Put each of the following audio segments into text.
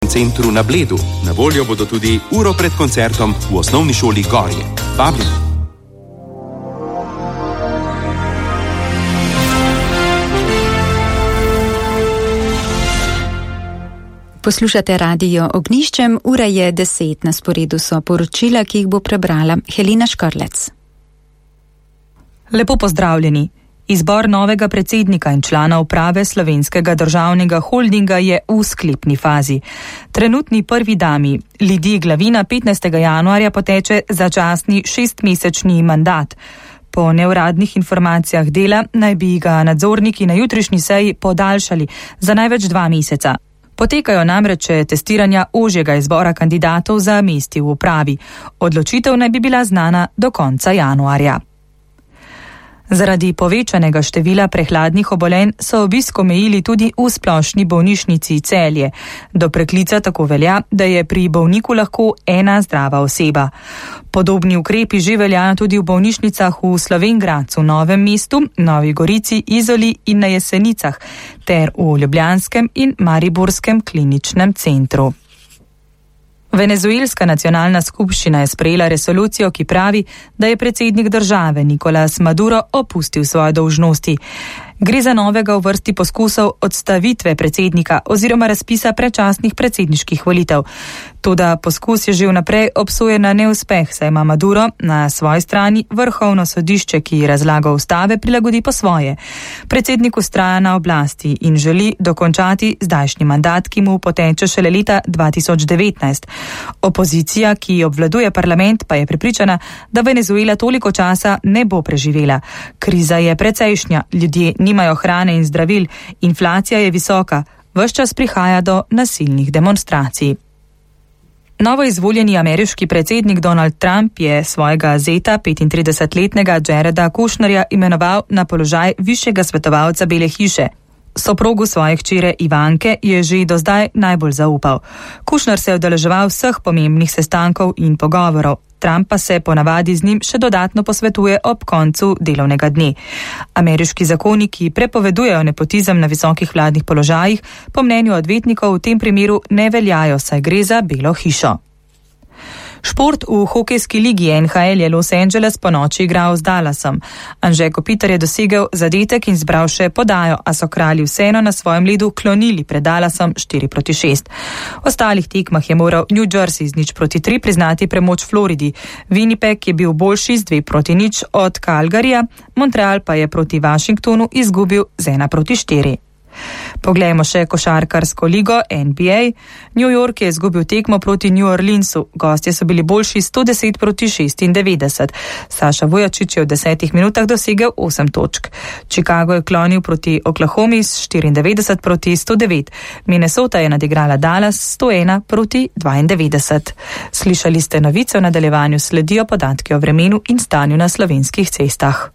centru na Bledu. Na voljo bodo tudi uro pred koncertom v osnovni šoli Gorje. Vabljeni. Poslušate Radio Ognjiščem, ura je 10, na sporedu so poročila, ki jih bo prebrala Helena Škrlec. Lepo pozdravljeni. Izbor novega predsednika in člana uprave Slovenskega državnega holdinga je v sklepni fazi. Trenutni prvi dami Lidiji Glavina 15. januarja poteče začasni 6-mesečni mandat. Po neuradnih informacijah Dela naj bi ga nadzorniki na jutrišnji seji podaljšali za največ 2 meseca. Potekajo namreč testiranja ožjega izbora kandidatov za mesti v upravi. Odločitev naj bi bila znana do konca januarja. Zaradi povečanega števila prehladnih obolenj so obisk omejili tudi v splošni bolnišnici Celje. Do preklica tako velja, da je pri bolniku lahko ena zdrava oseba. Podobni ukrepi že veljajo tudi v bolnišnicah v Slovenj Gradcu, Novem mestu, Novi Gorici, Izoli in na Jesenicah ter v Ljubljanskem in Mariborskem kliničnem centru. Venezuelska nacionalna skupščina je sprejela resolucijo, ki pravi, da je predsednik države Nicolás Maduro opustil svoje dolžnosti. Gre za novega v vrsti poskusov odstavitve predsednika oziroma razpisa predčasnih predsedniških volitev. Toda poskus je že vnaprej obsojen na neuspeh, saj ima Maduro na svoji strani vrhovno sodišče, ki razlaga ustave prilagodi po svoje. Predsednik vztraja na oblasti in želi dokončati zdajšnji mandat, ki mu poteče šele leta 2019. Opozicija, ki obvladuje parlament, pa je prepričana, da Venezuela toliko časa ne bo preživela. Kriza je precejšnja, ljudje nimajo hrane in zdravil, inflacija je visoka, ves čas prihaja do nasilnih demonstracij. Novo izvoljeni ameriški predsednik Donald Trump je svojega zeta, 35-letnega Jareda Kushnerja, imenoval na položaj višjega svetovalca Bele hiše. Soprogu svoje hčere Ivanke je že do zdaj najbolj zaupal. Kushner se je udeleževal vseh pomembnih sestankov in pogovorov. Trump pa se ponavadi z njim še dodatno posvetuje ob koncu delovnega dne. Ameriški zakoni, ki prepovedujejo nepotizem na visokih vladnih položajih, po mnenju odvetnikov v tem primeru ne veljajo, saj gre za Belo hišo. Šport v hokejski ligi NHL je Los Angeles ponoči igral z Dallasom. Anže Kopitar je dosegel zadetek in zbral še podajo, a so kralji vseeno na svojem ledu klonili pred Dallasom 4-6. V ostalih tekmah je moral New Jersey z 0-3 priznati premoč Floridi. Winnipeg je bil boljši z 2-0 od Calgaryja, Montreal pa je proti Washingtonu izgubil z 1-4. Poglejmo še košarkarsko ligo NBA. New York je izgubil tekmo proti New Orleansu. Gostje so bili boljši 110-96. Saša Vujačić je v 10 minutah dosegel 8 točk. Chicago je klonil proti Oklahomi s 94-109. Minnesota je nadigrala Dallas 101-92. Slišali ste novice, v nadaljevanju sledijo podatki o vremenu in stanju na slovenskih cestah.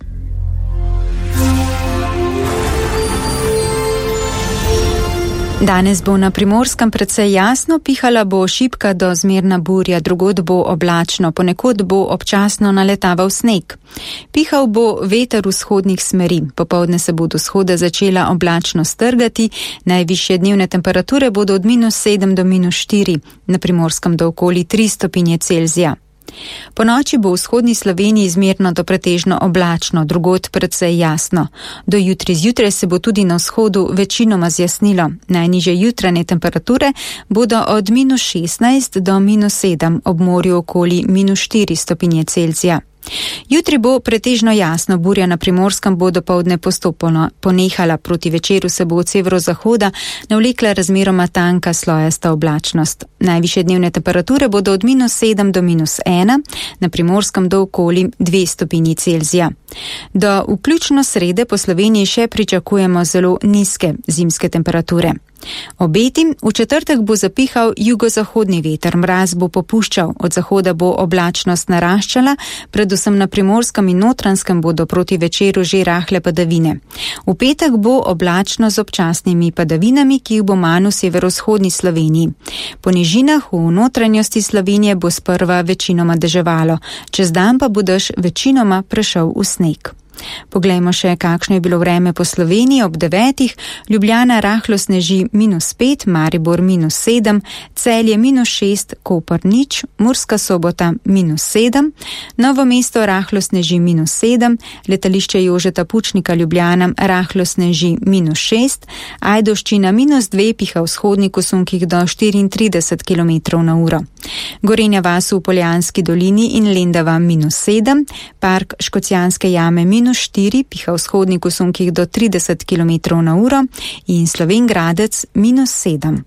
Danes bo na Primorskem precej jasno, pihala bo šibka do zmerna burja, drugod bo oblačno, ponekod bo občasno naletaval sneg. Pihal bo veter vzhodnih smeri, popoldne se bo do vzhoda začela oblačno strgati, najvišje dnevne temperature bodo od -7 do -4, na Primorskem do okoli 3 stopinje Celzija. Po noči bo v vzhodni Sloveniji zmerno do pretežno oblačno, drugod precej jasno. Do jutri zjutraj se bo tudi na vzhodu večinoma zjasnilo. Najnižje jutranje temperature bodo od -16 do -7, ob morju okoli -4 stopinje Celzija. Jutri bo pretežno jasno, burja na Primorskem bo dopoldne postopno ponehala, proti večeru se bo od severozahoda navlekla razmeroma tanka slojasta oblačnost. Najvišje dnevne temperature bodo od -7 do -1, na Primorskem do okoli 2 stopinji Celzija. Do vključno srede po Sloveniji še pričakujemo zelo nizke zimske temperature. Obeti, v četrtek bo zapihal jugozahodni veter, mraz bo popuščal, od zahoda bo oblačnost naraščala, predvsem na Primorskem in Notranjskem bodo proti večeru že rahle padavine. V petek bo oblačno z občasnimi padavinami, ki jih bo manj v severovzhodni Sloveniji. Po nižinah v notranjosti Slovenije bo sprva večinoma deževalo, čez dan pa bo dež večinoma prešel v sneg. Poglejmo še, kakšno je bilo vreme po Sloveniji ob 9. Ljubljana rahlo sneži -5, Maribor -7, Celje -6, Koper 0, Murska Sobota -7, Novo mesto rahlo sneži -7, letališče Jožeta Pučnika Ljubljana rahlo sneži -6, Ajdovščina -2, piha v vzhodniku sunkih do 34 km/h. Gorenja vas v Poljanski dolini in Lendava -7, park Škocjanske jame -4, piha v vzhodniku sunkih do 30 km/h in Slovenj Gradec -7.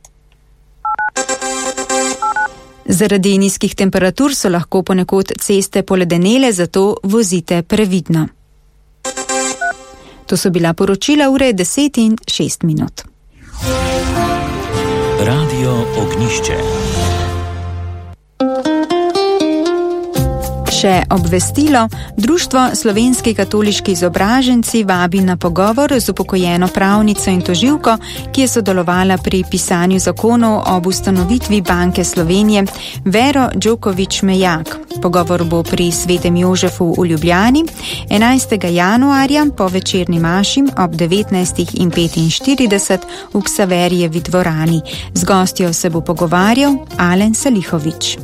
Zaradi nizkih temperatur so lahko ponekod ceste poledenele, zato vozite previdno. To so bila poročila, ure 10:06. Radio Ognjišče. Še obvestilo, Društvo Slovenski katoliški izobraženci vabi na pogovor z upokojeno pravnico in tožilko, ki je sodelovala pri pisanju zakonov ob ustanovitvi Banke Slovenije, Vero Đoković-Mejak. Pogovor bo pri Svetem Jožefu v Ljubljani 11. januarja po večerni maši ob 19:45 v Ksaverijevi dvorani. Z gostjo se bo pogovarjal Alen Salihović.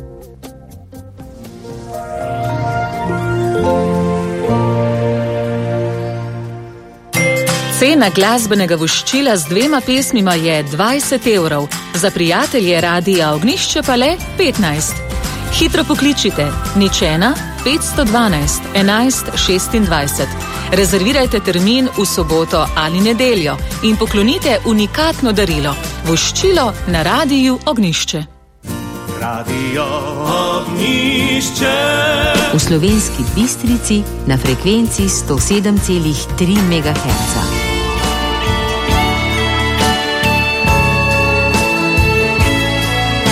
Cena glasbenega voščila z 2 pesmima je 20 evrov, za prijatelje Radia Ognjišče pa le 15. Hitro pokličite 01 512 11 26. Rezervirajte termin v soboto ali nedeljo in poklonite unikatno darilo, voščilo na Radiju Ognjišče. Radio Ognjišče. V Slovenski Bistrici na frekvenci 107,3 MHz.